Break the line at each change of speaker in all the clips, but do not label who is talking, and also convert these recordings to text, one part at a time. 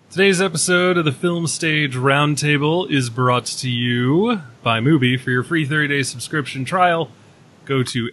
Today's episode of the Film Stage Roundtable is brought to you by Mubi. For your free 30-day subscription trial, go to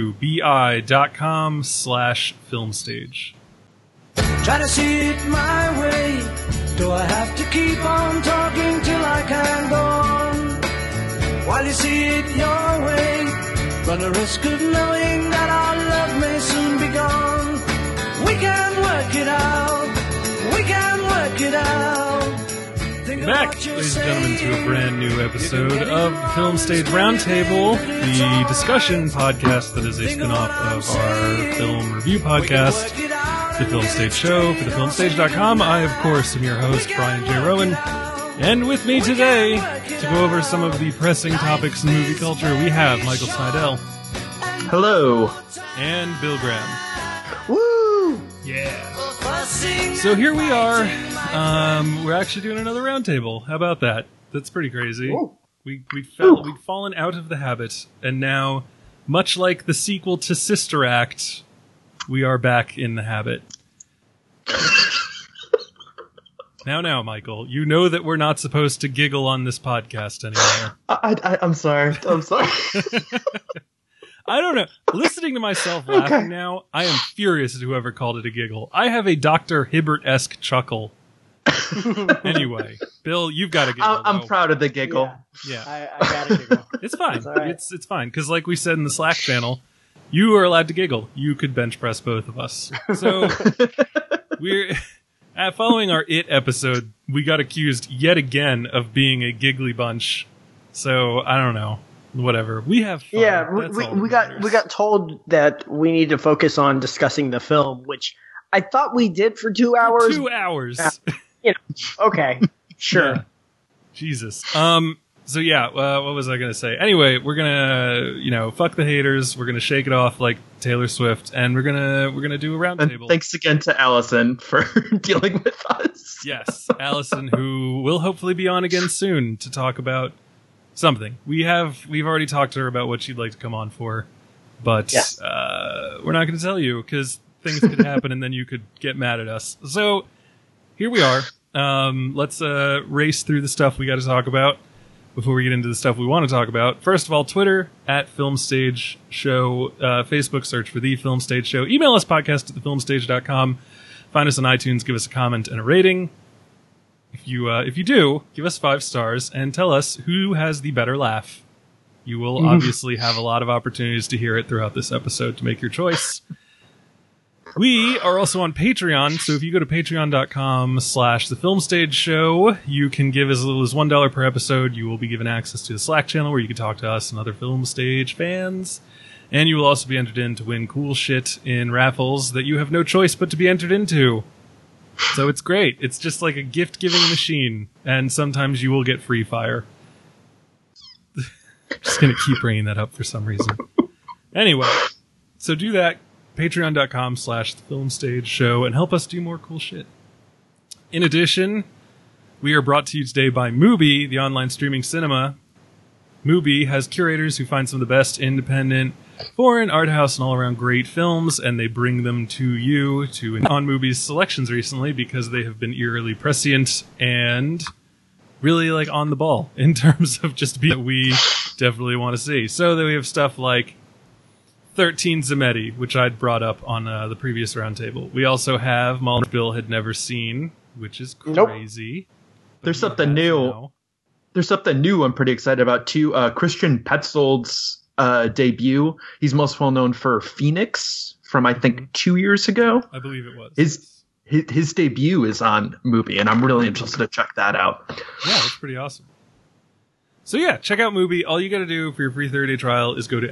mubi.com/filmstage.
Try to see it my way. Do I have to keep on talking till I can go on? While you see it your way, run the risk of knowing that our love may soon be gone. We can work it out. We can work it out.
Back, ladies and gentlemen, to a brand new episode of the Film Stage Roundtable, the discussion podcast that is a spin-off of our film review podcast, The Film Stage Show, for thefilmstage.com. I, of course, am your host, Brian J. Rowan. And with me today, to go over some of the pressing topics in movie culture, we have Michael Snydell.
Hello.
And Bill Graham.
Woo!
Yeah. So here we are. We're actually doing another roundtable. How about that? That's pretty crazy. We'd fallen out of the habit, and now, much like the sequel to Sister Act, we are back in the habit. Now, Michael, you know that we're not supposed to giggle on this podcast anymore.
I'm sorry.
I don't know. Listening to myself laughing now, I am furious at whoever called it a giggle. I have a Dr. Hibbert-esque chuckle. Anyway, Bill, you've got a giggle.
I'm proud of the giggle.
Yeah.
I got a giggle.
It's fine.
Right.
It's fine. Because like we said in the Slack channel, you are allowed to giggle. You could bench press both of us. So, we're... following our It episode, we got accused yet again of being a giggly bunch. So, I don't know. Whatever. We have fun.
Yeah, we got told that we need to focus on discussing the film, which I thought we did for 2 hours.
2 hours.
Okay, sure.
Yeah. Jesus. So yeah, what was I gonna say? Anyway, we're gonna, fuck the haters. We're gonna shake it off like Taylor Swift, and we're gonna do a roundtable.
And thanks again to Allison for dealing with us.
Yes, Allison, who will hopefully be on again soon to talk about something. We've already talked to her about what she'd like to come on for, but
yes.
We're not gonna tell you because things could happen, and then you could get mad at us. So here we are. Let's race through the stuff we got to talk about before we get into the stuff we want to talk about. First of all, Twitter, @FilmStageShow. Facebook, search for The Film Stage Show. Email us, podcast@thefilmstage.com. Find us on iTunes, give us a comment and a rating. If you do, give us 5 stars and tell us who has the better laugh. You will obviously have a lot of opportunities to hear it throughout this episode to make your choice. We are also on Patreon, so if you go to patreon.com/thefilmstageshow, you can give as little as $1 per episode. You will be given access to the Slack channel where you can talk to us and other Film Stage fans. And you will also be entered in to win cool shit in raffles that you have no choice but to be entered into. So it's great. It's just like a gift-giving machine, and sometimes you will get free fire. Just gonna keep bringing that up for some reason. Anyway, so do that. Patreon.com/thefilmstageshow and help us do more cool shit. In addition, we are brought to you today by Mubi, the online streaming cinema. Mubi has curators who find some of the best independent, foreign, art house, and all-around great films, and they bring them to you on Mubi's selections recently because they have been eerily prescient and really like on the ball in terms of just being that we definitely want to see. So that we have stuff like 13 Zemetti, which I'd brought up on the previous roundtable. We also have Mulder Bill had never seen, which is crazy.
Nope. There's something new. Now. There's something new I'm pretty excited about, too. Christian Petzold's debut. He's most well known for Phoenix from, I think, 2 years ago.
I believe it was.
His debut is on Mubi, and I'm really interested to check that out.
Yeah, that's pretty awesome. So yeah, check out Mubi. All you gotta do for your free 30-day trial is go to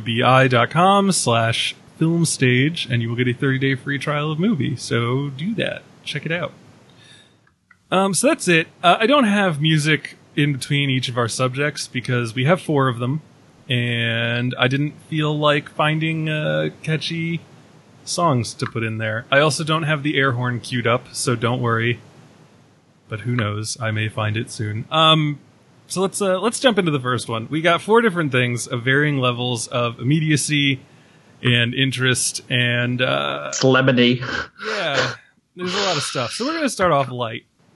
mubi.com/filmstage, and you will get a 30-day free trial of Mubi. So do that. Check it out. So that's it. I don't have music in between each of our subjects because we have 4 of them, and I didn't feel like finding catchy songs to put in there. I also don't have the air horn queued up, so don't worry. But who knows? I may find it soon. So let's jump into the first one. We got 4 different things of varying levels of immediacy and interest and
Celebrity.
Yeah, there's a lot of stuff. So we're going to start off light.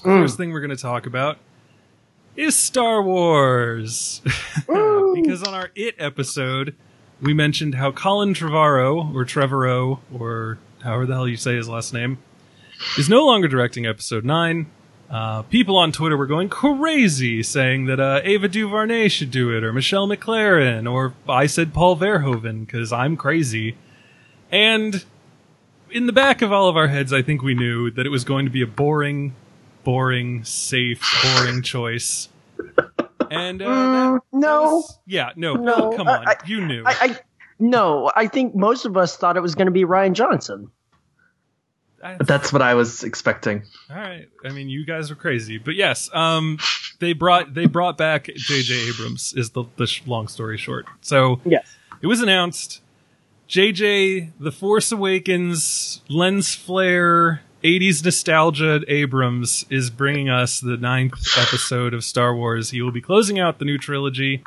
first thing we're going to talk about is Star Wars. Because on our It episode, we mentioned how Colin Trevorrow, or however the hell you say his last name, is no longer directing episode 9. People on Twitter were going crazy saying that Ava DuVernay should do it, or Michelle McLaren, or I said Paul Verhoeven, because I'm crazy. And in the back of all of our heads, I think we knew that it was going to be a boring, safe, boring choice. And
no.
Come on, you knew.
No, I think most of us thought it was going to be Rian Johnson.
That's what I was expecting.
All right. I mean, you guys are crazy, but yes, they brought back J.J. Abrams. Is the long story short? So
yes,
it was announced. J.J. The Force Awakens lens flare 80s nostalgia Abrams is bringing us the 9th episode of Star Wars. He will be closing out the new trilogy.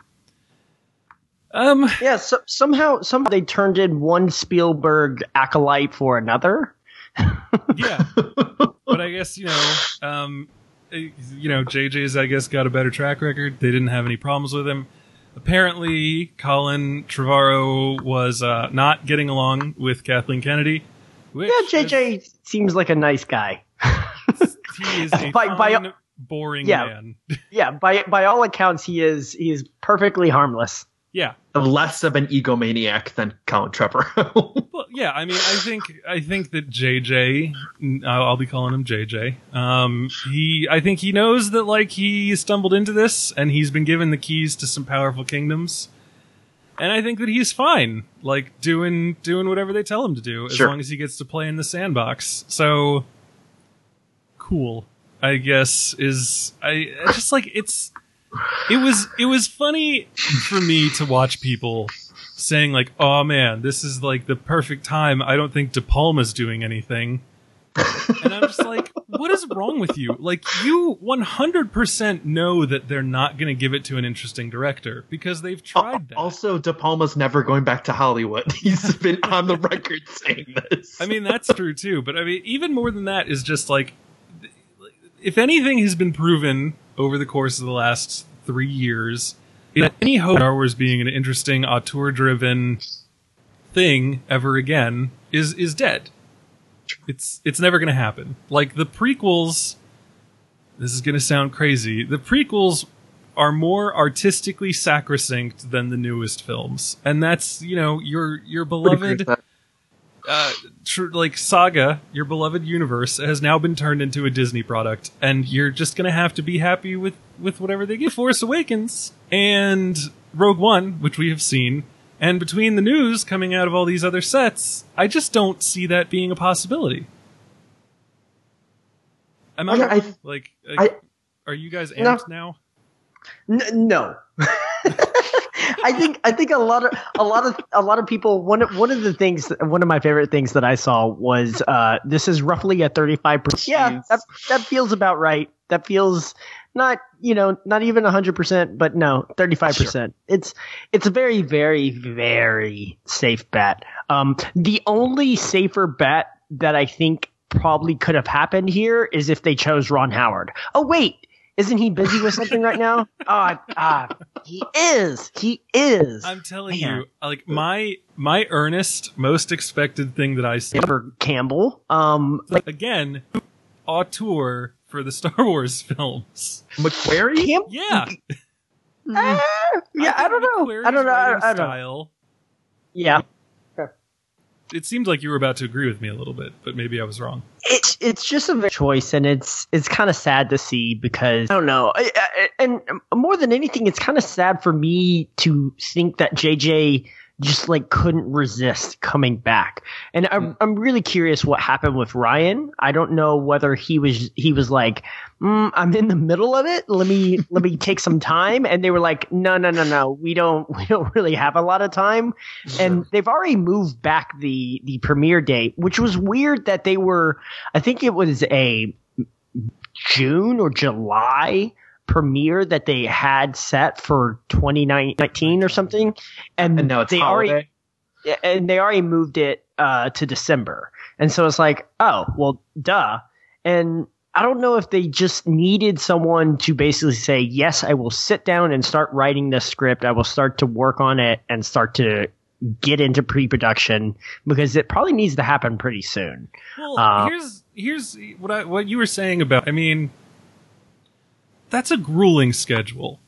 Yeah. So somehow they turned in one Spielberg acolyte for another.
Yeah, but I guess JJ's I guess got a better track record. They didn't have any problems with him. Apparently, Colin Trevorrow was not getting along with Kathleen Kennedy. Which
JJ seems like a nice guy.
He is a fine, boring man.
Yeah, by all accounts, he is perfectly harmless.
Yeah,
less of an egomaniac than Colin Trevorrow.
Well, yeah, I mean, I think that JJ, I'll be calling him JJ. I think he knows that like he stumbled into this, and he's been given the keys to some powerful kingdoms, and I think that he's fine, like doing whatever they tell him to do, as long as he gets to play in the sandbox. So cool, I guess. It was funny for me to watch people saying like, oh man, this is like the perfect time. I don't think De Palma's doing anything. And I'm just like, what is wrong with you? Like, you 100% know that they're not going to give it to an interesting director because they've tried that.
Also, De Palma's never going back to Hollywood. He's been on the record saying this.
I mean, that's true too. But I mean, even more than that is just like, if anything has been proven over the course of the last 3 years, that any hope of Star Wars being an interesting auteur-driven thing ever again is dead. It's never going to happen. Like the prequels, this is going to sound crazy. The prequels are more artistically sacrosanct than the newest films, and that's your beloved. Saga, your beloved universe, has now been turned into a Disney product, and you're just gonna have to be happy with whatever they give. Force Awakens and Rogue One, which we have seen, and between the news coming out of all these other sets, I just don't see that being a possibility. Are you guys amped now?
No. I think a lot of people. One of my favorite things that I saw was this is roughly a 35%. Yeah, that feels about right. That feels not even 100%, but no, 35%. Sure. It's a very, very, very safe bet. The only safer bet that I think probably could have happened here is if they chose Ron Howard. Oh wait. Isn't he busy with something right now? He is. He is.
I'm telling you, like my earnest, most expected thing that I saw
for Campbell.
Again, auteur for the Star Wars films.
McQuarrie?
Yeah.
I don't know.
Style.
Yeah.
It seemed like you were about to agree with me a little bit, but maybe I was wrong.
It's just a choice, and it's kind of sad to see because I don't know. And more than anything, it's kind of sad for me to think that JJ just like couldn't resist coming back. And I'm really curious what happened with Ryan. I don't know whether he was like, I'm in the middle of it. Let me take some time. And they were like, no. We don't really have a lot of time. Sure. And they've already moved back the premiere date, which was weird that they were, I think it was a June or July premiere that they had set for 2019 or something, and
now it's holiday.
They already moved it to December, and so it's like, oh well, duh. And I don't know if they just needed someone to basically say, yes, I will sit down and start writing this script. I will start to work on it and start to get into pre-production, because it probably needs to happen pretty soon.
Well, here's what you were saying about, I mean, that's a grueling schedule.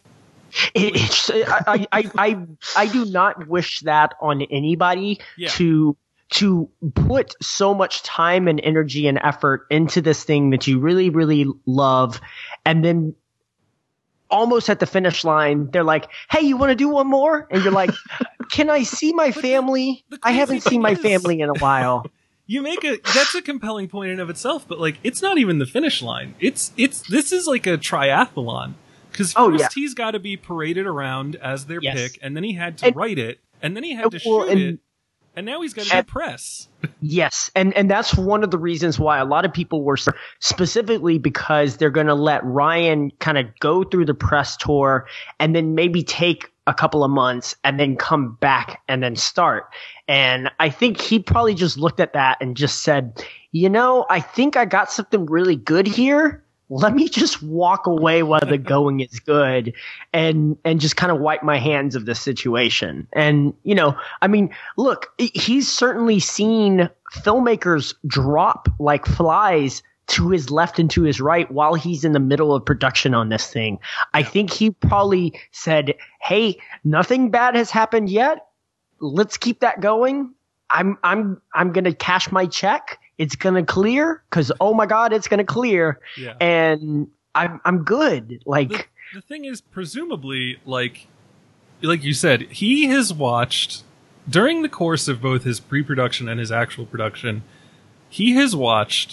I do not wish that on anybody, to put so much time and energy and effort into this thing that you really, really love, and then almost at the finish line, they're like, hey, you want to do one more? And you're like, can I see my family? I haven't seen my family in a while.
That's a compelling point in and of itself, but like, it's not even the finish line. This is like a triathlon. Because first he's got to be paraded around as their pick, and then he had to write it, and then he had to shoot it, and now he's got to do press.
Yes, and that's one of the reasons why a lot of people were, specifically because they're going to let Ryan kind of go through the press tour and then maybe take a couple of months and then come back and then start. And I think he probably just looked at that and just said, I think I got something really good here. Let me just walk away while the going is good and just kind of wipe my hands of the situation. And, I mean, look, he's certainly seen filmmakers drop like flies to his left and to his right while he's in the middle of production on this thing. I think he probably said, hey, nothing bad has happened yet. Let's keep that going. I'm going to cash my check. It's going to clear because, oh my God, it's going to clear. Yeah. And I'm good. Like,
the thing is, presumably, like you said, he has watched during the course of both his pre-production and his actual production, he has watched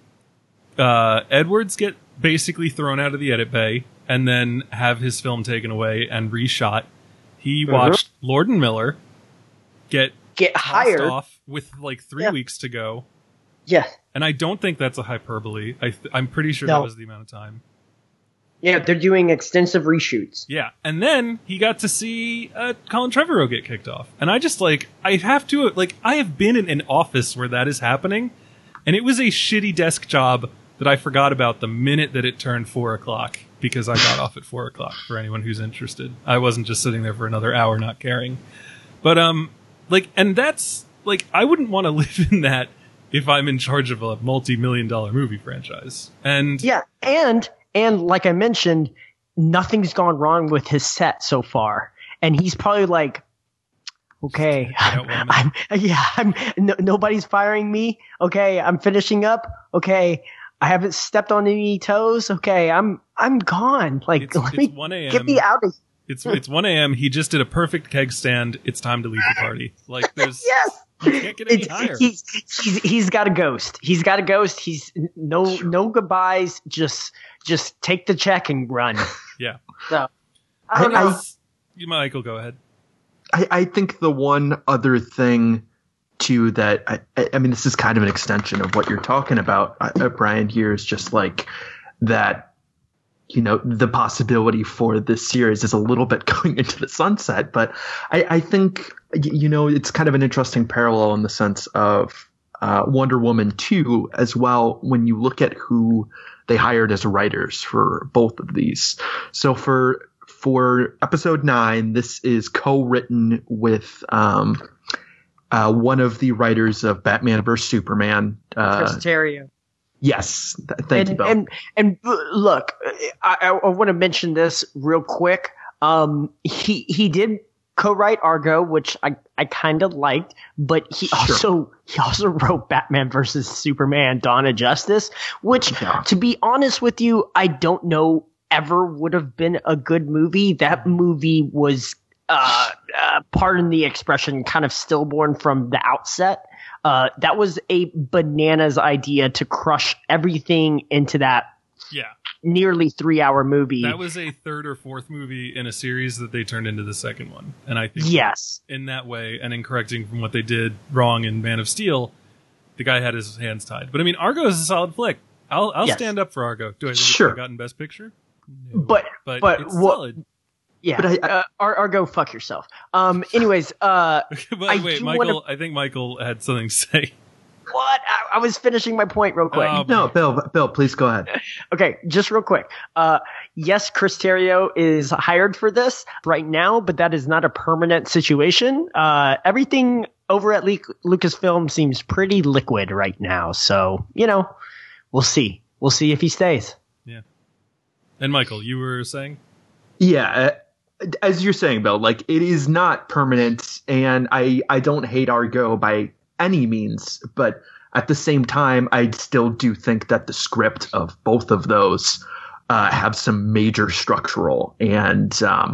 Edwards get basically thrown out of the edit bay and then have his film taken away and reshot. He watched Lord and Miller get
hired
off with like 3 weeks to go.
Yeah.
And I don't think that's a hyperbole. I'm pretty sure that was the amount of time.
Yeah, they're doing extensive reshoots.
Yeah. And then he got to see Colin Trevorrow get kicked off. And I just I have been in an office where that is happening, and it was a shitty desk job that I forgot about the minute that it turned 4:00 because I got off at 4:00 for anyone who's interested. I wasn't just sitting there for another hour not caring. But, and that's, I wouldn't want to live in that if I'm in charge of a multi-million-dollar movie franchise. And
yeah, and like I mentioned, nothing's gone wrong with his set so far. And he's probably like, okay, nobody's firing me. Okay, I'm finishing up. Okay, I haven't stepped on any toes. Okay, I'm gone. Like,
it's 1 a.m.
Get me out of here.
It's 1 a.m. He just did a perfect keg stand. It's time to leave the party. Like, there's
yes.
You can't get any higher.
He's got a ghost. He's got a ghost. He's no goodbyes. Just take the check and run.
Yeah.
So I don't know.
Michael, go ahead.
I think the one other thing too that I mean, this is kind of an extension of what you're talking about, Brian. Here is just like that. The possibility for this series is a little bit going into the sunset, but I think, it's kind of an interesting parallel in the sense of Wonder Woman 2 as well, when you look at who they hired as writers for both of these. So for episode 9, this is co-written with one of the writers of Batman vs. Superman.
Chris Terrio.
Yes. Thank you, Bill.
And look, I want to mention this real quick. He did co-write Argo, which I kind of liked, but he also wrote Batman versus Superman: Dawn of Justice, which, to be honest with you, I don't know ever would have been a good movie. That movie was, pardon the expression, kind of stillborn from the outset. That was a bananas idea to crush everything into that nearly 3-hour movie.
That was a third or fourth movie in a series that they turned into the second one. And I think in that way, and in correcting from what they did wrong in Man of Steel, the guy had his hands tied. But I mean, Argo is a solid flick. I'll stand up for Argo. Do I think it's gotten Best Picture? No.
But
it's solid.
Yeah, but Argo, fuck yourself. Anyways,
wait, Michael. I think Michael had something to say.
What? I was finishing my point real quick.
No, Bill, please go ahead.
Okay, just real quick. Yes, Chris Terrio is hired for this right now, but that is not a permanent situation. Everything over at Lucasfilm seems pretty liquid right now. So, we'll see. We'll see if he stays.
Yeah. And Michael, you were saying?
Yeah. As you're saying, Bill, like, it is not permanent, and I don't hate Argo by any means, but at the same time, I still do think that the script of both of those have some major structural and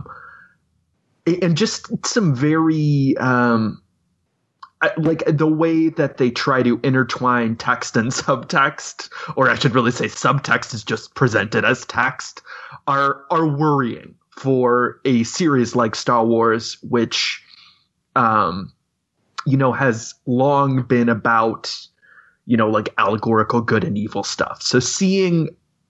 just some very like the way that they try to intertwine text and subtext, or I should really say subtext is just presented as text, are worrying for a series like Star Wars, which has long been about, like allegorical good and evil stuff. So seeing,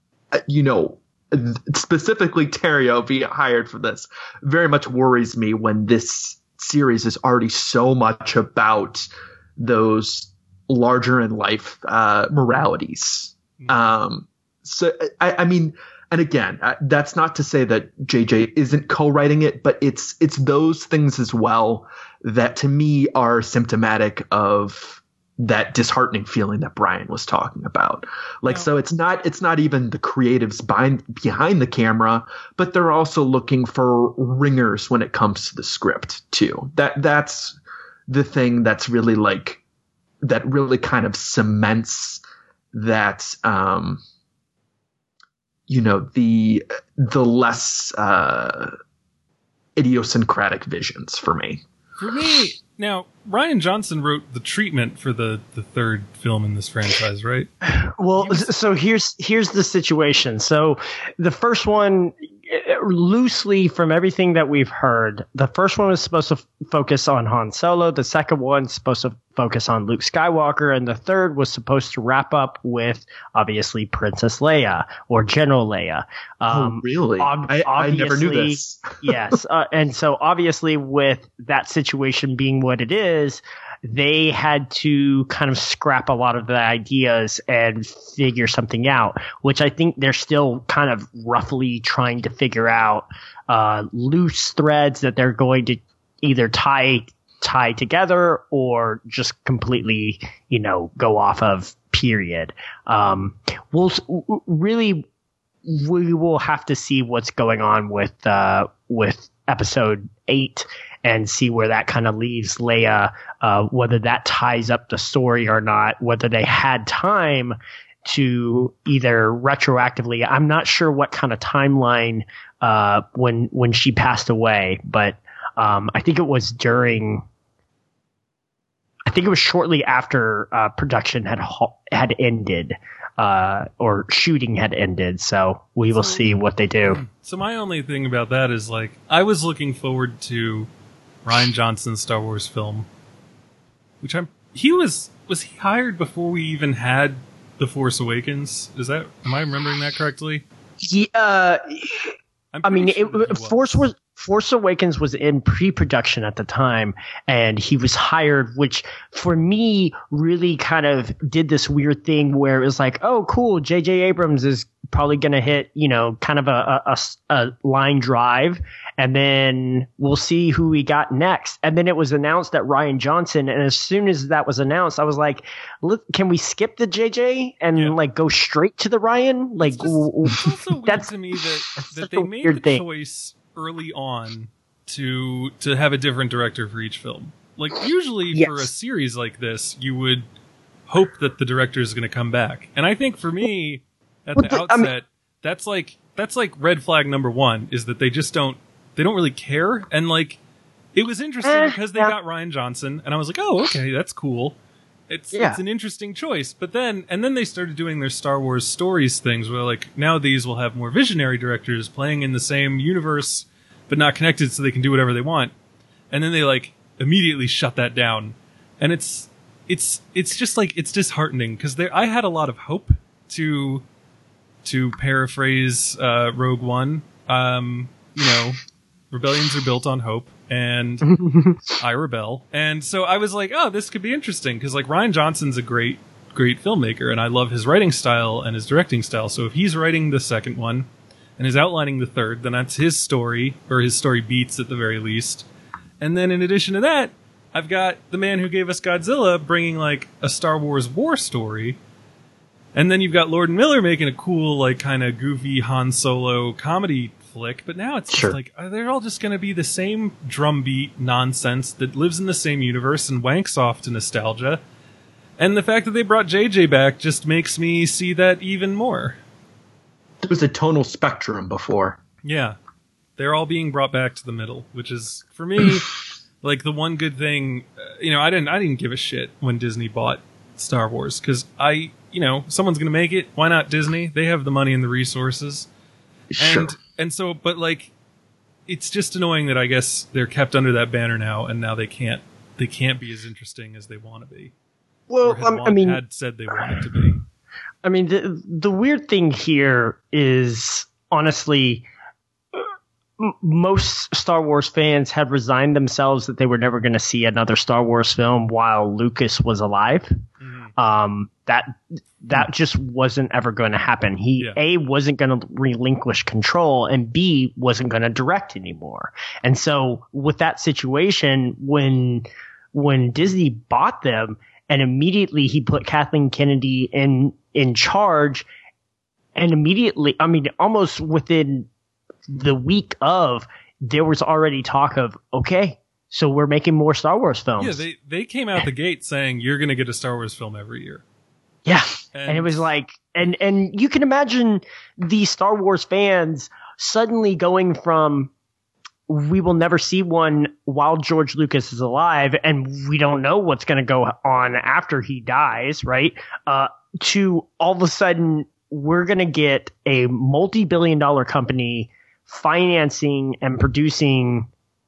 specifically Terrio be hired for this very much worries me when this series is already so much about those larger in life moralities. So I mean, and again, that's not to say that JJ isn't co-writing it, but it's those things as well that to me are symptomatic of that disheartening feeling that Brian was talking about. Like, so it's not even the creatives behind the camera, but they're also looking for ringers when it comes to the script too. That's the thing that's really that really kind of cements that, the less idiosyncratic visions for me.
For me, now, Rian Johnson wrote the treatment for the third film in this franchise, right?
Well, so here's the situation. So the first one, loosely from everything that we've heard, the first one was supposed to focus on Han Solo. The second one's supposed to focus on Luke Skywalker. And the third was supposed to wrap up with, obviously, Princess Leia or General Leia.
Oh, really? I never knew this.
Yes. And so obviously with that situation being what it is, they had to kind of scrap a lot of the ideas and figure something out, which I think they're still kind of roughly trying to figure out, loose threads that they're going to either tie together or just completely, go off of, period. We will have to see what's going on with episode 8 and see where that kind of leaves Leia, whether that ties up the story or not, whether they had time to either retroactively, I'm not sure what kind of timeline when she passed away, but I think it was shortly after production had ended, or shooting had ended. So we will see what they do.
So my only thing about that is, like, I was looking forward to Rian Johnson's Star Wars film, which was he hired before we even had The Force Awakens? Am I remembering that correctly?
Force Awakens was in pre-production at the time, and he was hired, which for me really kind of did this weird thing where it was like, oh, cool, J.J. Abrams is probably going to hit, kind of a line drive, and then we'll see who we got next. And then it was announced that Rian Johnson, and as soon as that was announced, I was like, can we skip the JJ and go straight to the Ryan? Like,
it's also weird to me that they made the choice early on to have a different director for each film. Like, usually for a series like this, you would hope that the director is going to come back. And I think for me, at the outset, that's like red flag number one, is that they don't really care. And it was interesting because they got Rian Johnson, and I was like, oh, okay, that's cool. It's an interesting choice. But then they started doing their Star Wars stories things where, now these will have more visionary directors playing in the same universe, but not connected, so they can do whatever they want. And then they immediately shut that down. And it's just it's disheartening because I had a lot of hope to paraphrase Rogue One. Rebellions are built on hope, and I rebel. And so I was like, oh, this could be interesting, because like Rian Johnson's a great filmmaker, and I love his writing style and his directing style. So if he's writing the second one and is outlining the third, then that's his story, or his story beats at the very least. And then in addition to that, I've got the man who gave us Godzilla bringing like a Star Wars war story. And then you've got Lord and Miller making a cool, like, kind of goofy Han Solo comedy flick. But now it's just like, they're all just going to be the same drumbeat nonsense that lives in the same universe and wanks off to nostalgia. And the fact that they brought JJ back just makes me see that even more.
There was a tonal spectrum before.
Yeah. They're all being brought back to the middle, which is, for me, like, the one good thing. I didn't give a shit when Disney bought Star Wars, because someone's going to make it. Why not Disney? They have the money and the resources.
Sure.
And so, but like, it's just annoying that I guess they're kept under that banner now, and now they can't be as interesting as they want to be.
Well,
had said they wanted to be.
I mean, the weird thing here is, honestly, most Star Wars fans had resigned themselves that they were never going to see another Star Wars film while Lucas was alive. Mm-hmm. That just wasn't ever going to happen. He A, wasn't going to relinquish control, and B, wasn't going to direct anymore. And so with that situation, when Disney bought them, and immediately he put Kathleen Kennedy in charge, and immediately, I mean, almost within the week of, there was already talk of, okay, so we're making more Star Wars films.
Yeah, they came out the gate saying, you're going to get a Star Wars film every year.
Yeah. And it was like, and you can imagine the Star Wars fans suddenly going from, we will never see one while George Lucas is alive, and we don't know what's going to go on after he dies, right? To all of a sudden, we're going to get a multi-billion-dollar company financing and producing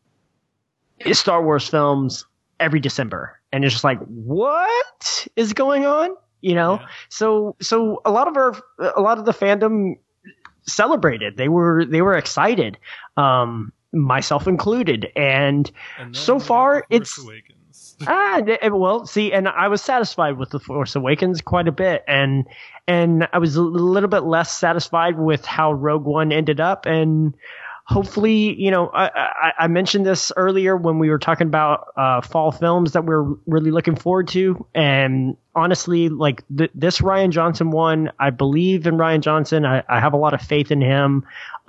Star Wars films every December. And it's just like, what is going on?
Yeah.
So a lot of the fandom celebrated. They were excited, myself included. And so far it's
Awakens.
Well, see, and I was satisfied with The Force Awakens quite a bit, and I was a little bit less satisfied with how Rogue One ended up. And hopefully, I mentioned this earlier when we were talking about fall films that we're really looking forward to. And honestly, like this Rian Johnson one, I believe in Rian Johnson. I have a lot of faith in him.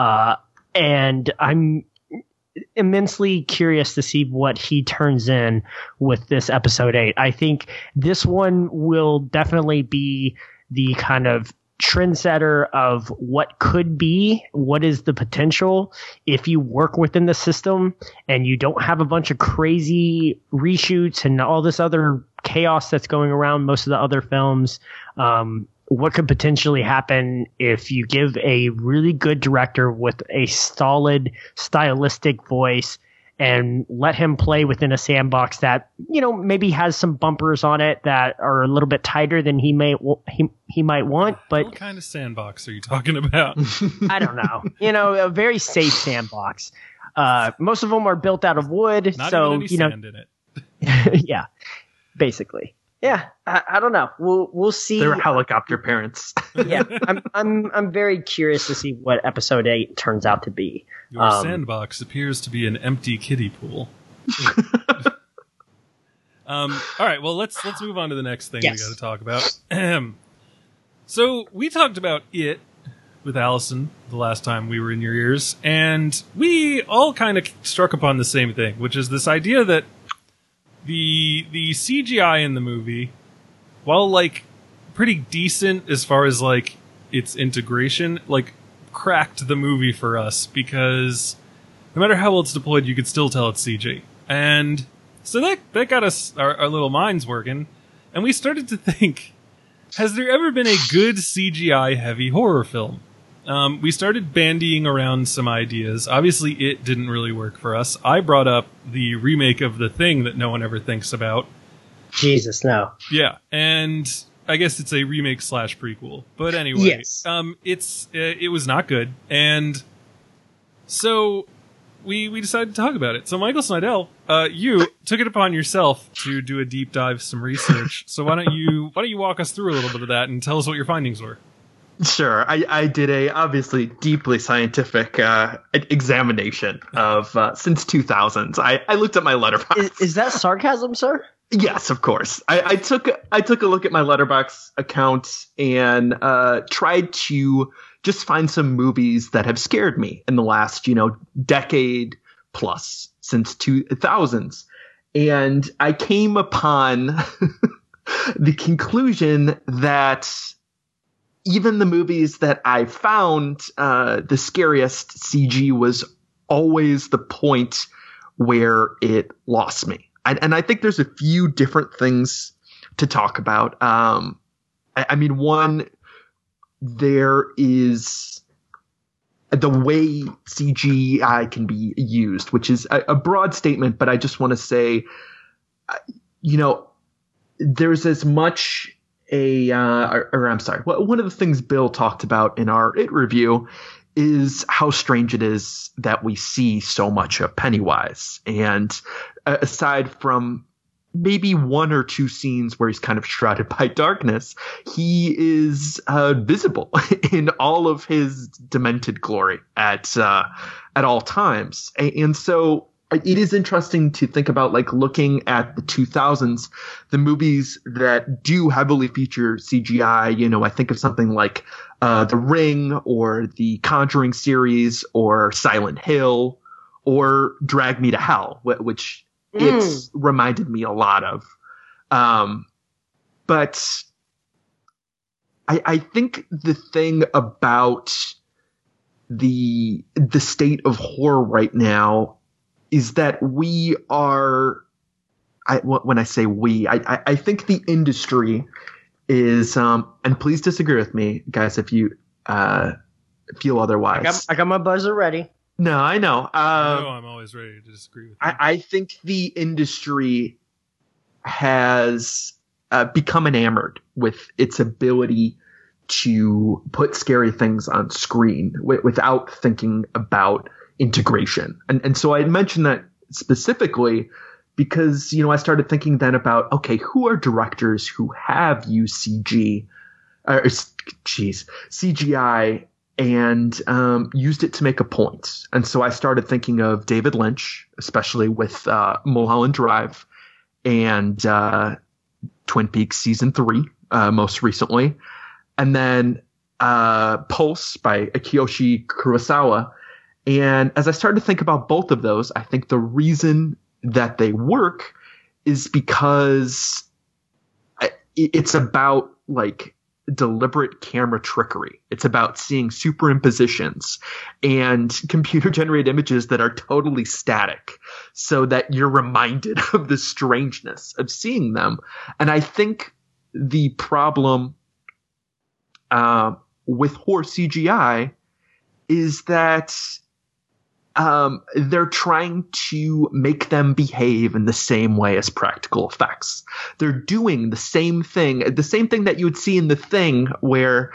And I'm immensely curious to see what he turns in with this episode 8. I think this one will definitely be the kind of trendsetter of what could be, what is the potential if you work within the system and you don't have a bunch of crazy reshoots and all this other chaos that's going around most of the other films. What could potentially happen if you give a really good director with a solid stylistic voice and let him play within a sandbox that, maybe has some bumpers on it that are a little bit tighter than he might want. But
what kind of sandbox are you talking about?
I don't know. A very safe sandbox. Most of them are built out of wood.
Not
so,
even any sand in it.
Yeah, basically. Yeah, I don't know. We'll see.
They're helicopter parents.
Yeah, I'm very curious to see what episode 8 turns out to be.
Your sandbox appears to be an empty kiddie pool. All right, well let's move on to the next thing we got to talk about. So we talked about It with Allison the last time we were in your ears, and we all kind of struck upon the same thing, which is this idea that the CGI in the movie, while like pretty decent as far as like its integration, like cracked the movie for us, because no matter how well it's deployed, you could still tell it's CG. And so that got us our little minds working, and we started to think, has there ever been a good CGI heavy horror film? We started bandying around some ideas. Obviously, It didn't really work for us. I brought up the remake of The Thing that no one ever thinks about.
Jesus, no.
Yeah, and I guess it's a remake / prequel. But anyway,
yes.
It was not good. And so we decided to talk about it. So Michael Snydell, you took it upon yourself to do a deep dive, some research. So why don't you walk us through a little bit of that and tell us what your findings were?
Sure. I did a obviously deeply scientific examination of since 2000s. I looked at my Letterboxd.
Is that sarcasm, sir?
Yes, of course. I took a look at my Letterboxd account and tried to just find some movies that have scared me in the last, decade plus, since 2000s. And I came upon the conclusion that even the movies that I found the scariest, CG was always the point where it lost me. And I think there's a few different things to talk about. I mean, one, there is the way CGI can be used, which is a broad statement, but I just want to say, there's as much one of the things Bill talked about in our IT review is how strange it is that we see so much of Pennywise. And aside from maybe one or two scenes where he's kind of shrouded by darkness, he is visible in all of his demented glory at all times. And so it is interesting to think about, like, looking at the 2000s, the movies that do heavily feature CGI. I think of something like The Ring or the Conjuring series or Silent Hill or Drag Me to Hell, which it's reminded me a lot of. But I think the thing about the state of horror right now is that we are, when I say we, I think the industry is, and please disagree with me, guys, if you feel otherwise.
I got my buzzer ready.
No, I know.
I'm always ready to disagree with you.
I think the industry has become enamored with its ability to put scary things on screen without thinking about integration. And so I mentioned that specifically because, I started thinking then about, okay, who are directors who have used CGI and used it to make a point. And so I started thinking of David Lynch, especially with Mulholland Drive and Twin Peaks season 3, most recently. And then Pulse by Kiyoshi Kurosawa. And as I started to think about both of those, I think the reason that they work is because it's about, like, deliberate camera trickery. It's about seeing superimpositions and computer generated images that are totally static so that you're reminded of the strangeness of seeing them. And I think the problem with horror CGI is that they're trying to make them behave in the same way as practical effects. They're doing the same thing that you would see in The Thing, where,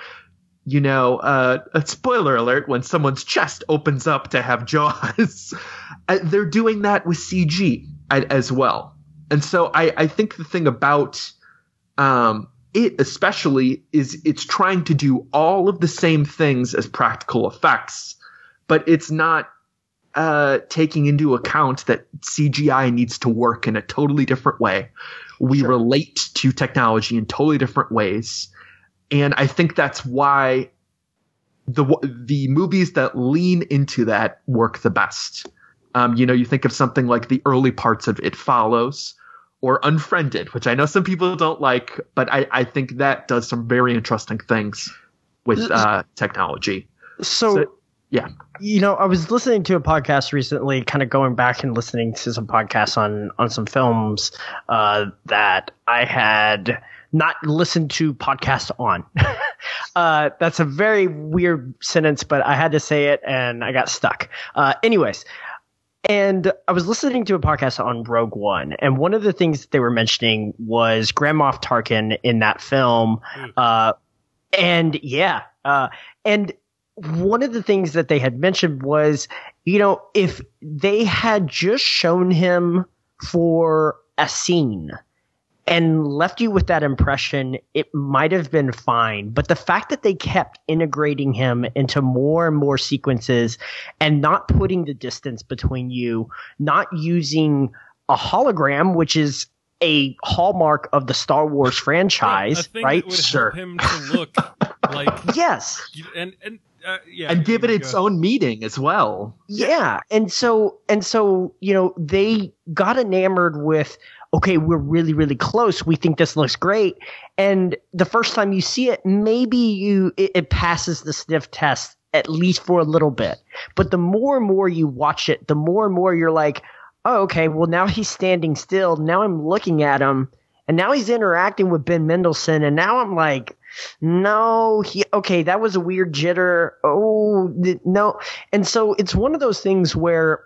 a spoiler alert, when someone's chest opens up to have jaws, they're doing that with CG as well. And so I think the thing about it especially is it's trying to do all of the same things as practical effects, but it's not taking into account that CGI needs to work in a totally different way. We relate to technology in totally different ways. And I think that's why the movies that lean into that work the best. You think of something like the early parts of It Follows or Unfriended, which I know some people don't like, but I think that does some very interesting things with technology. So yeah.
I was listening to a podcast recently, kind of going back and listening to some podcasts on some films that I had not listened to podcasts on. That's a very weird sentence, but I had to say it and I got stuck. Anyways, and I was listening to a podcast on Rogue One, and one of the things that they were mentioning was Grand Moff Tarkin in that film. And one of the things that they had mentioned was, you know, if they had just shown him for a scene and left you with that impression, it might have been fine. But the fact that they kept integrating him into more and more sequences and not putting the distance between you, not using a hologram, which is a hallmark of the Star Wars franchise,
a thing
right?
That would
Sure.
help him to look like
Yes.
And give it its own meaning as well.
Yeah. And so, you know, they got enamored with, okay, we're really, really close. We think this looks great. And the first time you see it, maybe it passes the sniff test at least for a little bit. But the more and more you watch it, the more and more you're like, oh, okay, well, now he's standing still. Now I'm looking at him, and now he's interacting with Ben Mendelsohn, and now I'm like, no, okay, that was a weird jitter. Oh, no. And so it's one of those things where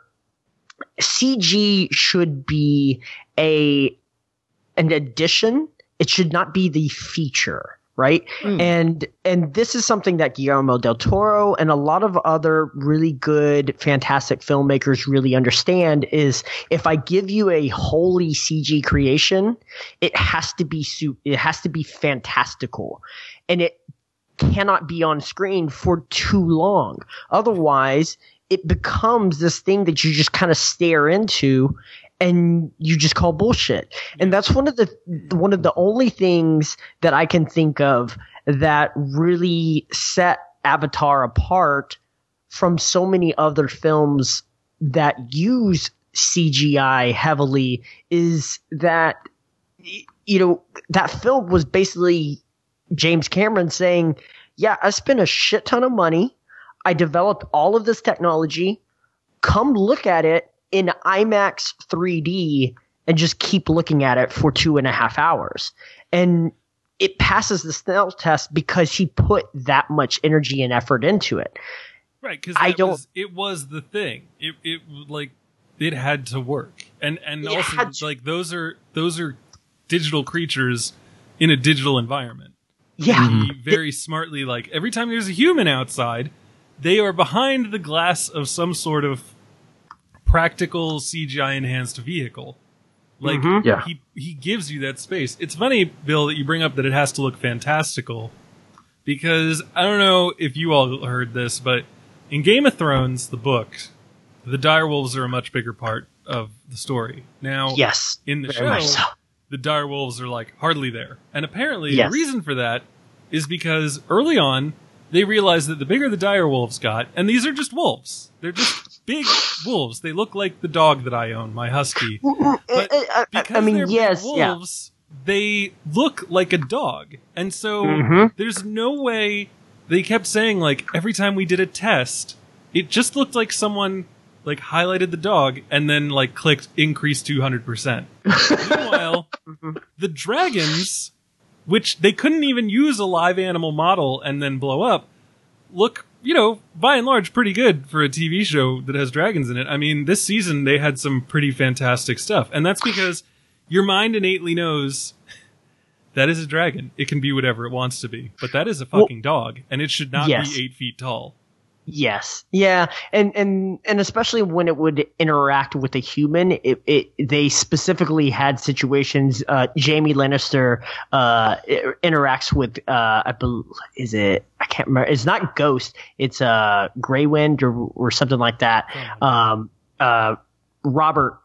CG should be an addition. It should not be the feature. Right. And this is something that Guillermo del Toro and a lot of other really good, fantastic filmmakers really understand is if I give you a wholly CG creation, it has to be fantastical, and it cannot be on screen for too long. Otherwise, it becomes this thing that you just kind of stare into and you just call bullshit. And that's one of the only things that I can think of that really set Avatar apart from so many other films that use CGI heavily is that, you know, that film was basically James Cameron saying, yeah, I spent a shit ton of money. I developed all of this technology. Come look at it in IMAX 3D and just keep looking at it for 2.5 hours. And it passes the smell test because he put that much energy and effort into it.
Right, because it was the thing. It had to work. And also like those are digital creatures in a digital environment.
Yeah.
He very smartly, like, every time there's a human outside, they are behind the glass of some sort of practical CGI enhanced vehicle. Like, he gives you that space. It's funny, Bill, that you bring up that it has to look fantastical, because I don't know if you all heard this, but in Game of Thrones, the book, the direwolves are a much bigger part of the story. Now,
yes,
in the show, the direwolves are like hardly there. And apparently the reason for that is because early on, they realized that the bigger the direwolves got, and these are just wolves. They're just big wolves. They look like the dog that I own, my husky. But because they're big wolves, they look like a dog. And so there's no way. They kept saying, like, every time we did a test, it just looked like someone like highlighted the dog and then like clicked increase 200%. Meanwhile, the dragons, which they couldn't even use a live animal model and then blow up, look, you know, by and large pretty good for a TV show that has dragons in it. I mean, this season they had some pretty fantastic stuff. And that's because your mind innately knows that is a dragon. It can be whatever it wants to be. But that is a fucking dog, and it should not be 8 feet tall.
Yes. Yeah. And especially when it would interact with a human, they specifically had situations, Jaime Lannister, interacts with, I can't remember. It's not Ghost. It's, Grey Wind or something like that. Rob's,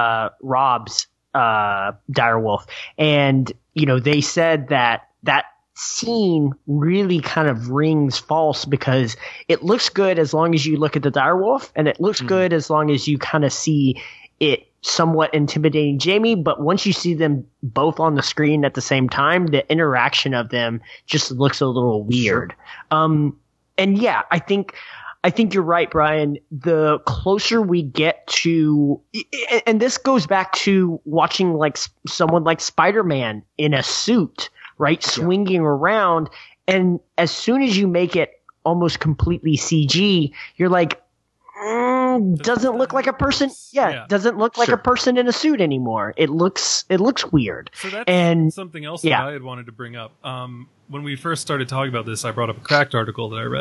direwolf. And, you know, they said that scene really kind of rings false because it looks good as long as you look at the direwolf, and it looks good as long as you kind of see it somewhat intimidating Jaime. But once you see them both on the screen at the same time, the interaction of them just looks a little weird. And yeah, I think you're right, Brian. The closer we get to, and this goes back to watching like someone like Spider-Man in a suit, right? Swinging around. And as soon as you make it almost completely CG, you're like, doesn't look like a person. Doesn't look like a person in a suit anymore. It looks weird.
So that's something else that I had wanted to bring up. When we first started talking about this, I brought up a Cracked article that I read.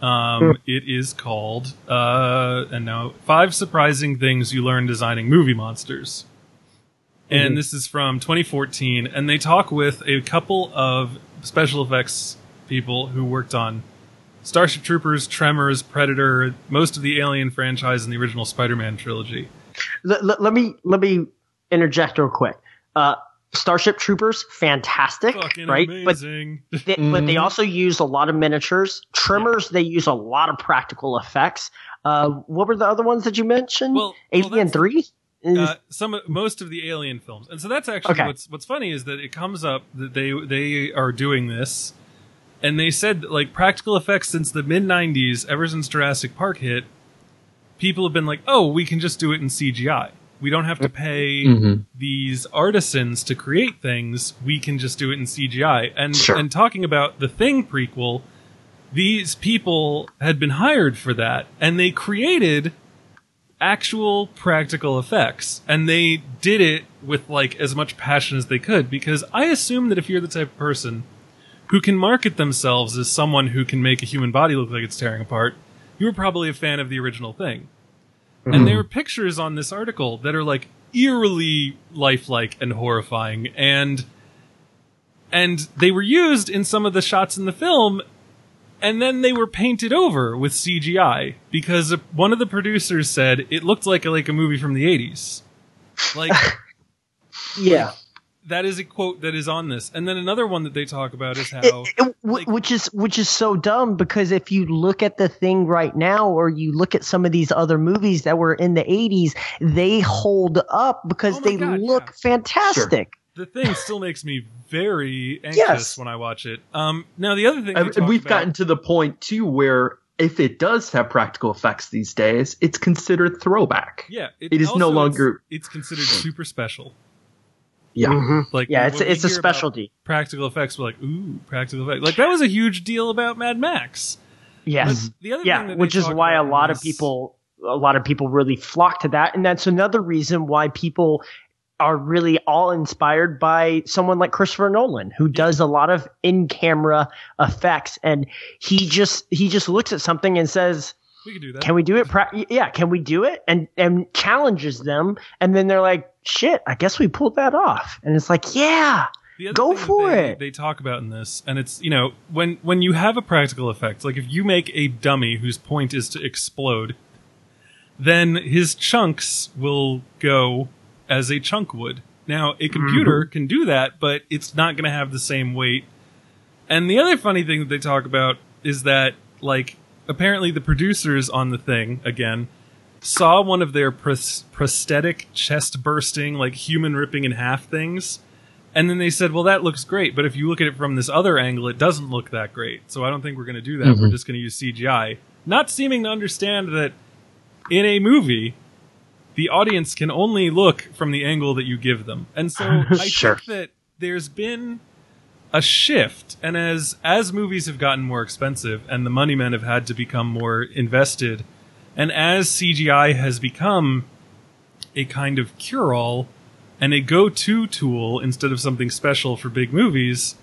It is called, and now 5 Surprising Things You Learn Designing Movie Monsters. And this is from 2014, and they talk with a couple of special effects people who worked on Starship Troopers, Tremors, Predator, most of the Alien franchise, and the original Spider-Man trilogy.
Let me interject real quick. Starship Troopers, fantastic,
Fucking
right?
amazing.
But they also use a lot of miniatures. Tremors, they use a lot of practical effects. What were the other ones that you mentioned? Alien 3?
Most of the Alien films. And so that's actually what's funny is that it comes up that they are doing this. And they said that, like, practical effects since the mid-90s, ever since Jurassic Park hit, people have been like, oh, we can just do it in CGI. We don't have to pay these artisans to create things. We can just do it in CGI. And talking about the Thing prequel, these people had been hired for that, and they created actual practical effects. And they did it with, like, as much passion as they could, because I assume that if you're the type of person who can market themselves as someone who can make a human body look like it's tearing apart, you were probably a fan of the original Thing. And there are pictures on this article that are, like, eerily lifelike and horrifying, and they were used in some of the shots in the film, and then they were painted over with CGI, because one of the producers said it looked like a movie from the 80s. Like,
yeah.
That is a quote that is on this. And then another one that they talk about is how...
which is so dumb, because if you look at the Thing right now, or you look at some of these other movies that were in the 80s, they hold up because they look fantastic.
Sure. The Thing still makes me very anxious when I watch it. Now, the other thing...
We've gotten to the point, too, where if it does have practical effects these days, it's considered throwback.
Yeah.
It is no longer...
It's considered super special.
Yeah.
Like,
it's a specialty.
Practical effects, we're like, ooh, practical effects. Like, that was a huge deal about Mad Max.
Yes.
The other thing that
which is why a lot of people really flock to that. And that's another reason why people are really all inspired by someone like Christopher Nolan, who does a lot of in-camera effects. And he just looks at something and says,
we can do that.
Can we do it? Can we do it? And challenges them. And then they're like, shit, I guess we pulled that off. And it's like, yeah, go for it.
They talk about in this, and it's, you know, when you have a practical effect, like if you make a dummy whose point is to explode, then his chunks will go as a chunk would. Now, a computer can do that, but it's not going to have the same weight. And the other funny thing that they talk about is that, like, apparently the producers on the Thing, again, saw one of their prosthetic chest-bursting, like, human ripping in half things, and then they said, well, that looks great, but if you look at it from this other angle, it doesn't look that great, so I don't think we're going to do that. We're just going to use CGI. Not seeming to understand that in a movie, the audience can only look from the angle that you give them. And so I think that there's been a shift, and as movies have gotten more expensive and the money men have had to become more invested, and as CGI has become a kind of cure-all and a go-to tool instead of something special for big movies,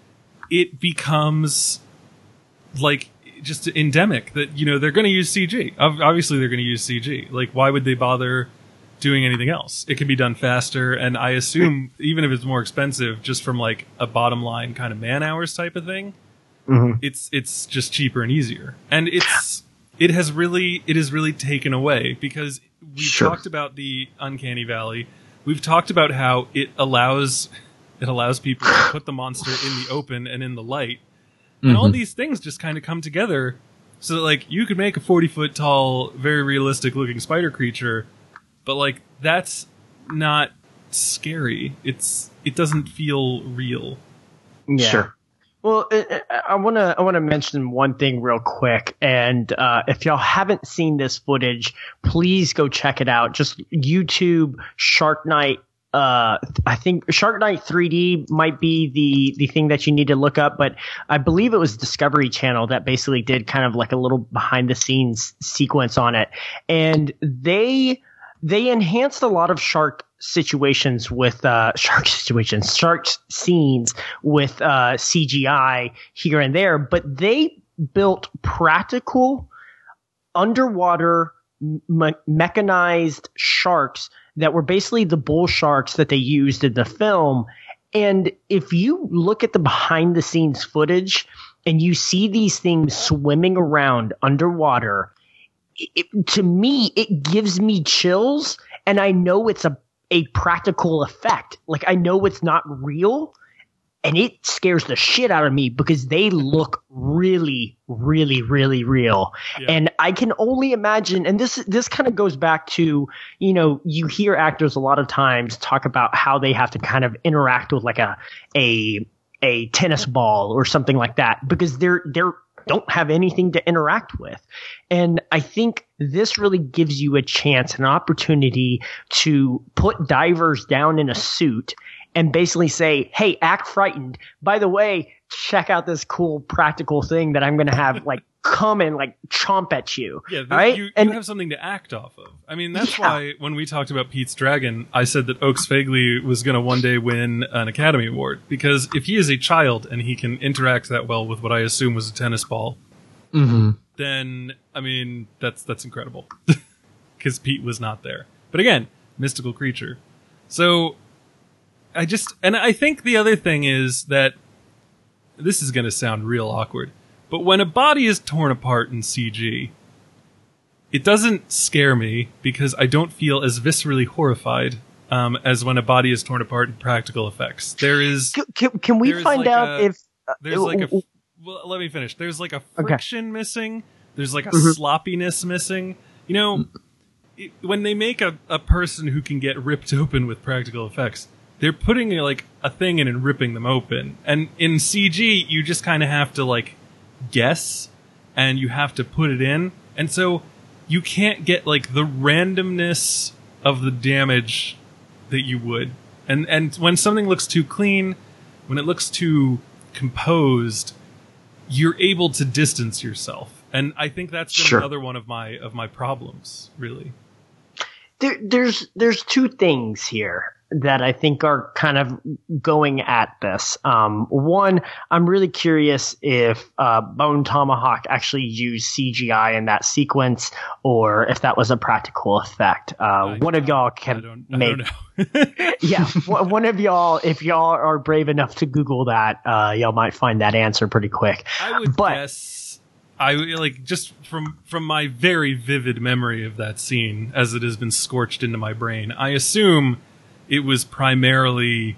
it becomes like just endemic that, you know, they're going to use CG. Obviously they're going to use CG. Like, why would they bother doing anything else? It can be done faster, and I assume even if it's more expensive, just from like a bottom line kind of man hours type of thing, it's just cheaper and easier. And it has really taken away, because we've talked about the uncanny valley. We've talked about how it allows people to put the monster in the open and in the light. And all these things just kind of come together so that, like, you could make a 40-foot tall, very realistic looking spider creature, but, like, that's not scary. It doesn't feel real.
Yeah. Sure. Well, I want to mention one thing real quick, and if y'all haven't seen this footage, please go check it out. Just YouTube Shark Night. I think Shark Night 3D might be the thing that you need to look up, but I believe it was Discovery Channel that basically did kind of like a little behind the scenes sequence on it, and they enhanced a lot of shark scenes with CGI here and there, but they built practical underwater mechanized sharks that were basically the bull sharks that they used in the film. And if you look at the behind the scenes footage and you see these things swimming around underwater, to me, it gives me chills. And I know it's a practical effect. Like, I know it's not real. And it scares the shit out of me because they look really, really, really real. Yeah. And I can only imagine, and this kind of goes back to, you know, you hear actors a lot of times talk about how they have to kind of interact with like a tennis ball or something like that because they're don't have anything to interact with. And I think this really gives you a chance, an opportunity to put divers down in a suit and basically say, hey, act frightened. By the way, check out this cool practical thing that I'm going to have like come and like chomp at you.
Yeah,
right?
You have something to act off of. I mean, that's why when we talked about Pete's Dragon, I said that Oaks Fagley was going to one day win an Academy Award. Because if he is a child and he can interact that well with what I assume was a tennis ball, then, I mean, that's incredible. Because Pete was not there. But again, mystical creature. So I think the other thing is that this is going to sound real awkward, but when a body is torn apart in CG, it doesn't scare me because I don't feel as viscerally horrified as when a body is torn apart in practical effects.
Can we find out if
well, let me finish. There's like a friction missing. There's like a sloppiness missing. You know, when they make a person who can get ripped open with practical effects, they're putting like a thing in and ripping them open. And in CG, you just kind of have to like guess and you have to put it in. And so you can't get like the randomness of the damage that you would. And when something looks too clean, when it looks too composed, you're able to distance yourself. And I think that's been another one of my problems, really.
There's two things here that I think are kind of going at this. One, I'm really curious if Bone Tomahawk actually used CGI in that sequence, or if that was a practical effect. One of y'all can I don't know. Yeah, one of y'all, if y'all are brave enough to Google that, y'all might find that answer pretty quick.
I would guess. I like just from my very vivid memory of that scene, as it has been scorched into my brain. I assume it was primarily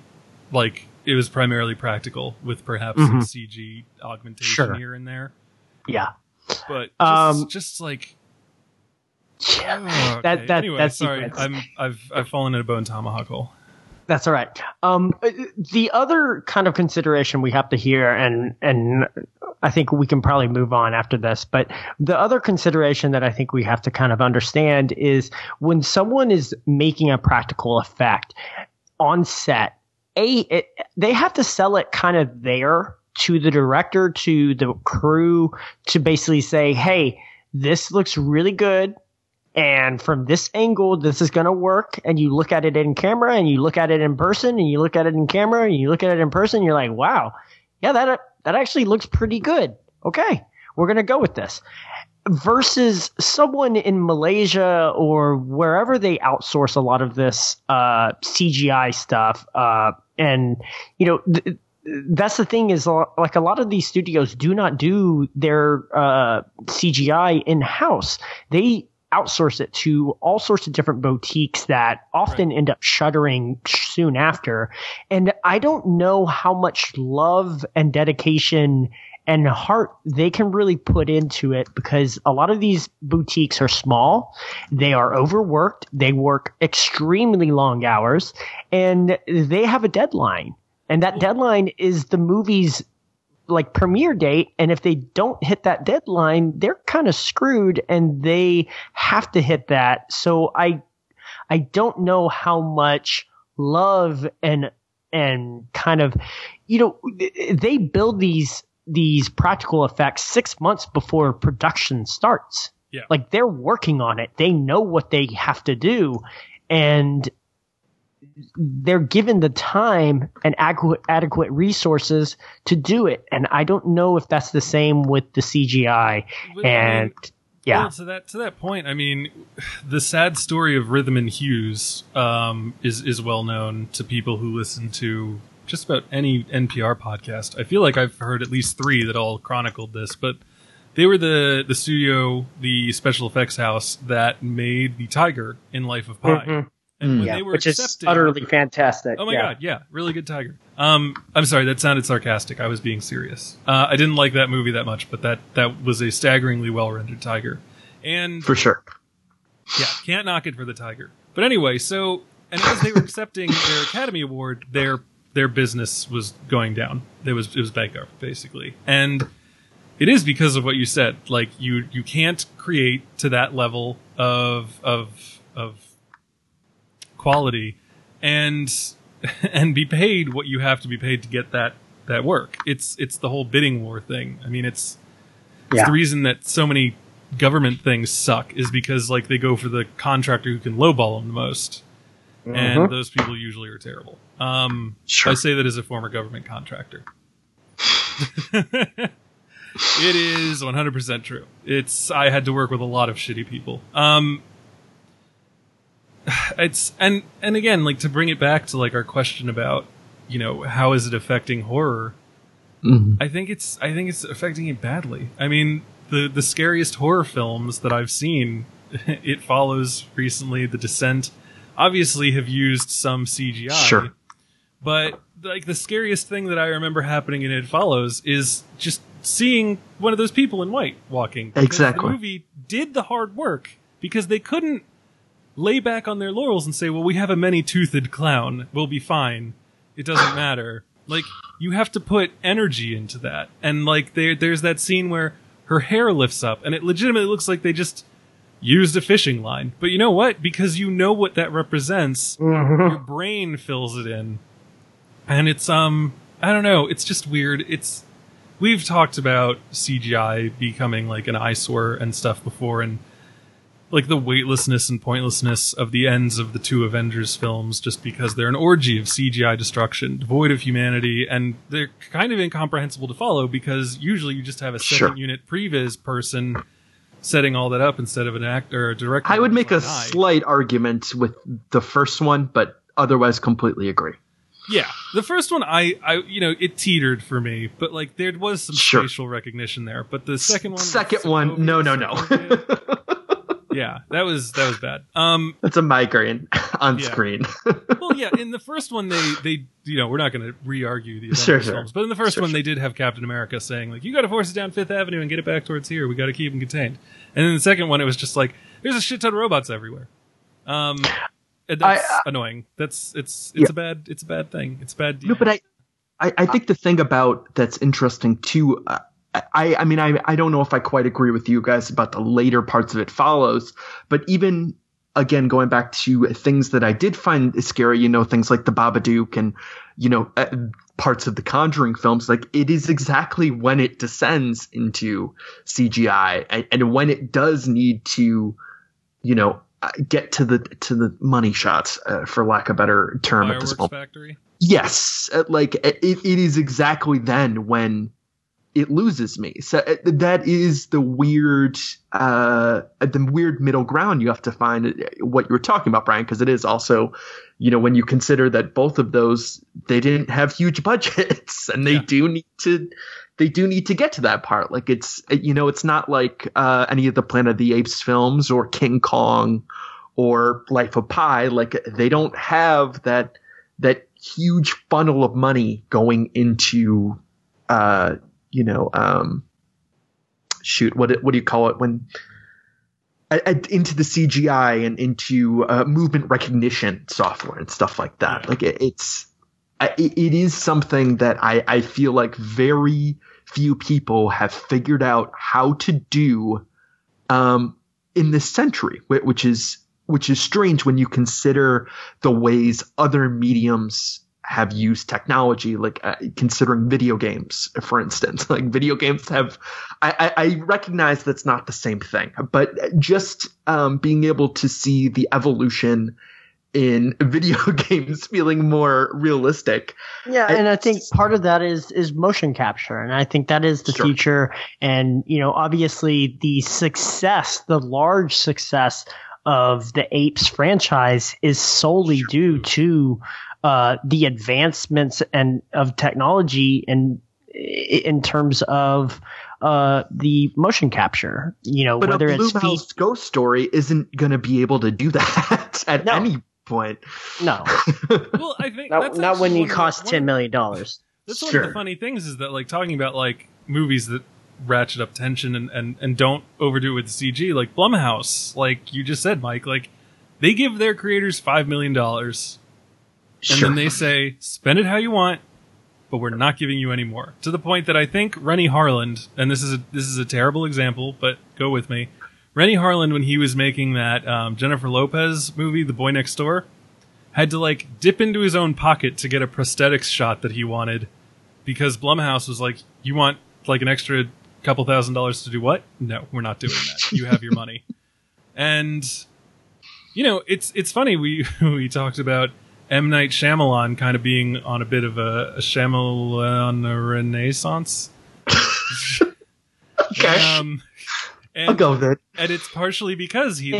practical with perhaps some CG augmentation here and there.
Yeah,
but just like
yeah,
okay. That's sorry. I've fallen in a Bone Tomahawk hole.
That's all right. The other kind of consideration we have to hear, and I think we can probably move on after this, but the other consideration that I think we have to kind of understand is when someone is making a practical effect on set, they have to sell it kind of there to the director, to the crew, to basically say, hey, this looks really good. And from this angle, this is going to work. And you look at it in camera, and you look at it in person, and you look at it in camera, and you look at it in person, and you're like, wow, yeah, that actually looks pretty good. Okay, we're going to go with this. Versus someone in Malaysia or wherever they outsource a lot of this CGI stuff. And, you know, that's the thing is, like, a lot of these studios do not do their CGI in-house. They outsource it to all sorts of different boutiques that often end up shuttering soon after. And I don't know how much love and dedication and heart they can really put into it, because a lot of these boutiques are small. They are overworked. They work extremely long hours, and they have a deadline. And that deadline is the movie's like premiere date, and if they don't hit that deadline, they're kind of screwed, and they have to hit that. So I don't know how much love and kind of, you know, they build these practical effects 6 months before production starts.
Yeah.
Like, they're working on it. They know what they have to do, and they're given the time and adequate resources to do it. And I don't know if that's the same with the CGI.
Well, to that point, I mean, the sad story of Rhythm and Hues is well known to people who listen to just about any NPR podcast. I feel like I've heard at least 3 that all chronicled this, but they were the studio, the special effects house that made the tiger in Life of Pi.
Mm-hmm.
And when they were
which is utterly fantastic.
Oh my god, yeah, really good tiger. I'm sorry, that sounded sarcastic. I was being serious. I didn't like that movie that much, but that was a staggeringly well-rendered tiger. And
For sure.
yeah, can't knock it for the tiger. But anyway, so, and as they were accepting their Academy Award, their business was going down. It was bankrupt, basically. And it is because of what you said. Like, you can't create to that level of quality and be paid what you have to be paid to get that work. It's the whole bidding war thing. I mean, it's the reason that so many government things suck is because, like, they go for the contractor who can lowball them the most. Mm-hmm. And those people usually are terrible.
Sure.
I say that as a former government contractor. It is 100% true. I had to work with a lot of shitty people. And again, like, to bring it back to, like, our question about, you know, how is it affecting horror?
Mm-hmm.
I think it's affecting it badly. I mean, the scariest horror films that I've seen, It Follows recently, The Descent, obviously have used some CGI.
Sure.
But, like, the scariest thing that I remember happening in It Follows is just seeing one of those people in white walking.
Exactly.
The movie did the hard work because they couldn't lay back on their laurels and say, well, we have a many-toothed clown. We'll be fine. It doesn't matter. Like, you have to put energy into that. And, like, there's that scene where her hair lifts up, and it legitimately looks like they just used a fishing line. But you know what? Because you know what that represents, your brain fills it in. And it's, I don't know, it's just weird. We've talked about CGI becoming, like, an eyesore and stuff before, and, like, the weightlessness and pointlessness of the ends of the 2 Avengers films, just because they're an orgy of CGI destruction, devoid of humanity, and they're kind of incomprehensible to follow, because usually you just have a second unit previs person setting all that up instead of an actor or a director.
I would make a slight argument with the first one, but otherwise completely agree.
Yeah, the first one, I it teetered for me, but, like, there was some facial recognition there. But the second one,
no.
Yeah, that was bad.
That's a migraine on screen.
Well, yeah, in the first one, they we're not going to re-argue the Avengers films, but in the first one, they did have Captain America saying, like, you got to force it down Fifth Avenue and get it back towards here. We got to keep them contained. And then the second one, it was just like, there's a shit ton of robots everywhere. And that's annoying. It's a bad thing. It's bad deal.
No, but I think the thing about that's interesting too. I mean, I don't know if I quite agree with you guys about the later parts of It Follows, but even again, going back to things that I did find scary, you know, things like the Babadook and, you know, parts of the Conjuring films, like, it is exactly when it descends into CGI and when it does need to, you know, get to the money shots, for lack of a better term.
Fireworks
at this moment.
Factory?
Yes. Like, it is exactly then when it loses me. So that is the weird middle ground you have to find, what you were talking about, Brian, because it is also, you know, when you consider that both of those, they didn't have huge budgets and they do need to get to that part. Like, it's, you know, it's not like any of the Planet of the Apes films or King Kong or Life of Pi. Like, they don't have that huge funnel of money going into what do you call it when into the CGI and into movement recognition software and stuff like that. Like, it is something that I feel like very few people have figured out how to do in this century, which is strange when you consider the ways other mediums have used technology, like considering video games, for instance. Like, video games have, I recognize that's not the same thing, but just being able to see the evolution in video games feeling more realistic.
Yeah, and I think part of that is motion capture, and I think that is the future. And obviously the large success of the Apes franchise is solely due to the advancements of technology and in terms of the motion capture.
But
whether
a
it's
Blumhouse Ghost Story isn't going to be able to do that at any point.
No.
Well, I think
not when you cost $10 million.
That's one of the funny things is that, like, talking about like movies that ratchet up tension and don't overdo it with CG, like Blumhouse, like you just said, Mike, like they give their creators $5 million and then they say, spend it how you want, but we're not giving you any more. To the point that I think Rennie Harland, and this is a terrible example, but go with me. Rennie Harland, when he was making that Jennifer Lopez movie, The Boy Next Door, had to like dip into his own pocket to get a prosthetics shot that he wanted, because Blumhouse was like, you want like an extra couple $1,000s to do what? No, we're not doing that. You have your money. And it's funny, we talked about M. Night Shyamalan kind of being on a bit of a Shyamalan renaissance.
Okay. I'll go with it.
And it's partially because he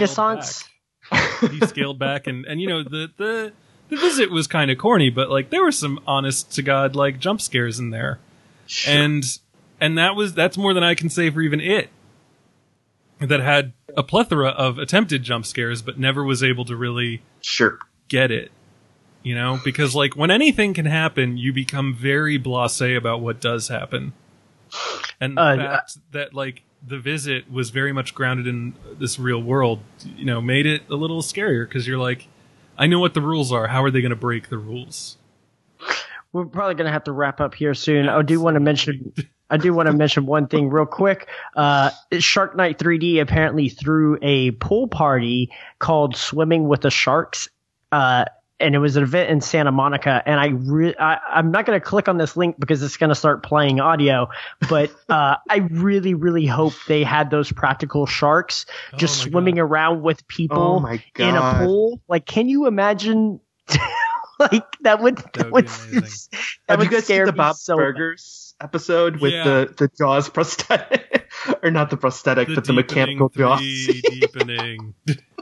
scaled back and the Visit was kind of corny, but like there were some honest to God like jump scares in there. Sure. And that's more than I can say for even It, that had a plethora of attempted jump scares but never was able to really get it. Because like when anything can happen, you become very blasé about what does happen. And the fact that like The Visit was very much grounded in this real world, made it a little scarier, because you're like, I know what the rules are. How are they going to break the rules?
We're probably going to have to wrap up here soon. I do want to mention one thing real quick. Shark Night 3D apparently threw a pool party called Swimming with the Sharks. And it was an event in Santa Monica, and I'm not going to click on this link because it's going to start playing audio, but I really, really hope they had those practical sharks just swimming around with people in a pool. Like, can you imagine? Like that would be amazing.
Have you guys seen the Bob Burgers episode with the Jaws prosthetic, or not the prosthetic, but the mechanical Jaws?
Deepening.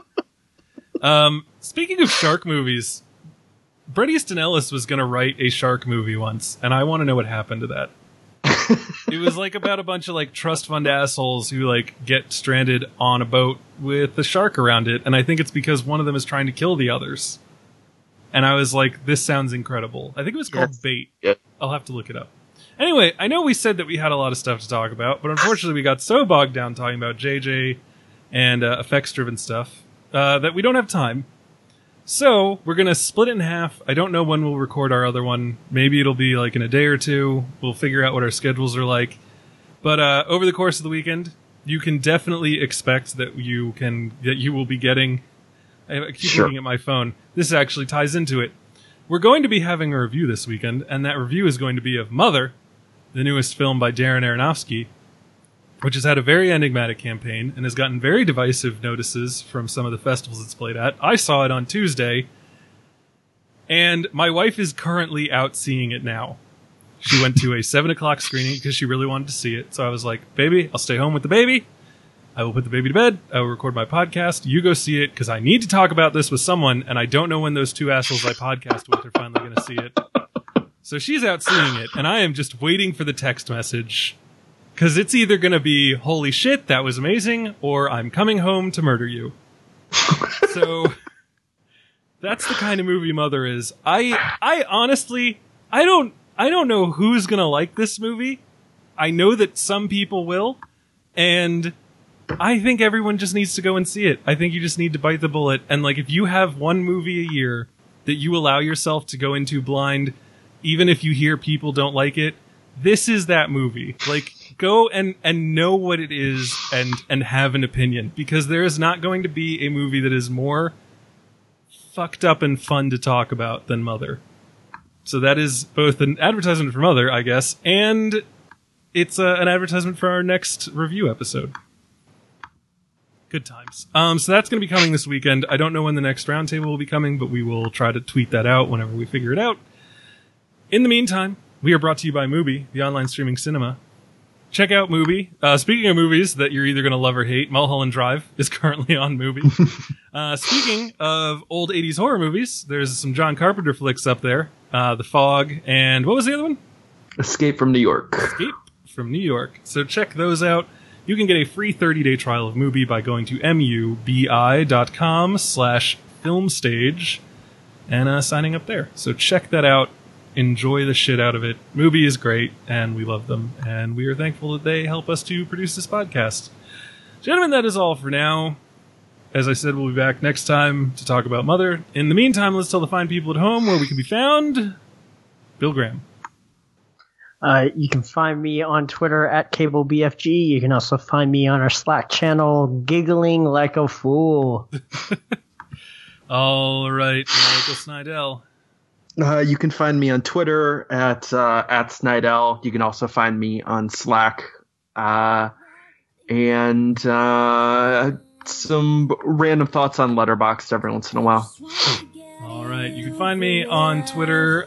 Speaking of shark movies, Bret Easton Ellis was going to write a shark movie once, and I want to know what happened to that. It was like about a bunch of like trust fund assholes who like get stranded on a boat with a shark around it, and I think it's because one of them is trying to kill the others. And I was like, this sounds incredible. I think it was called Bait.
Yep.
I'll have to look it up. Anyway, I know we said that we had a lot of stuff to talk about, but unfortunately we got so bogged down talking about JJ and effects-driven stuff that we don't have time. So we're going to split it in half. I don't know when we'll record our other one. Maybe it'll be like in a day or two. We'll figure out what our schedules are like. But over the course of the weekend, you can definitely expect that you will be getting... I keep looking at my phone. This actually ties into it. We're going to be having a review this weekend, and that review is going to be of Mother, the newest film by Darren Aronofsky, which has had a very enigmatic campaign and has gotten very divisive notices from some of the festivals it's played at. I saw it on Tuesday, and my wife is currently out seeing it now. She went to a 7 o'clock screening because she really wanted to see it. So I was like, baby, I'll stay home with the baby. I will put the baby to bed. I will record my podcast. You go see it, because I need to talk about this with someone, and I don't know when those two assholes I podcast with are finally going to see it. So she's out seeing it, and I am just waiting for the text message. Because it's either going to be, holy shit, that was amazing, or I'm coming home to murder you. So, that's the kind of movie Mother is. I honestly, I don't know who's going to like this movie. I know that some people will, and I think everyone just needs to go and see it. I think you just need to bite the bullet, and like, if you have one movie a year that you allow yourself to go into blind, even if you hear people don't like it, this is that movie. Like, go and know what it is and have an opinion, because there is not going to be a movie that is more fucked up and fun to talk about than Mother. So that is both an advertisement for Mother, I guess, and it's an advertisement for our next review episode. Good times. So that's going to be coming this weekend. I don't know when the next roundtable will be coming, but we will try to tweet that out whenever we figure it out. In the meantime, we are brought to you by Mubi, the online streaming cinema. Check out Mubi. Speaking of movies that you're either going to love or hate, Mulholland Drive is currently on Mubi. Speaking of old 80s horror movies, there's some John Carpenter flicks up there. The Fog, and what was the other one?
Escape from New York.
Escape from New York. So check those out. You can get a free 30-day trial of Mubi by going to mubi.com/filmstage and signing up there. So check that out. Enjoy the shit out of it. Mubi is great, and we love them, and we are thankful that they help us to produce this podcast. Gentlemen, that is all for now. As I said, we'll be back next time to talk about Mother. In the meantime, let's tell the fine people at home where we can be found. Bill Graham.
You can find me on Twitter at CableBFG. You can also find me on our Slack channel, giggling like a fool.
All right, Michael Snydell.
You can find me on Twitter at Snydell. You can also find me on Slack. And some random thoughts on Letterboxd every once in a while.
All right, you can find me on Twitter.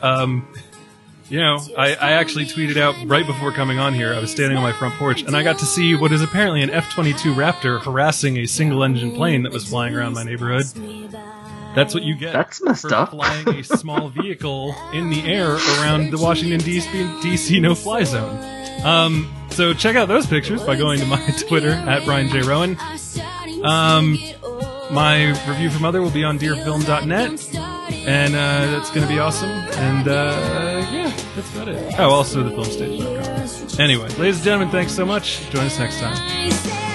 I actually tweeted out right before coming on here. I was standing on my front porch, and I got to see what is apparently an F-22 Raptor harassing a single-engine plane that was flying around my neighborhood. That's what you get.
That's messed
for
up.
Flying a small vehicle in the air around the Washington, D.C. no-fly zone. So check out those pictures by going to my Twitter at Brian J. Rowan. My review for Mother will be on dearfilm.net. And that's going to be awesome. And yeah, that's about it. Oh, also the filmstage.com. Anyway, ladies and gentlemen, thanks so much. Join us next time.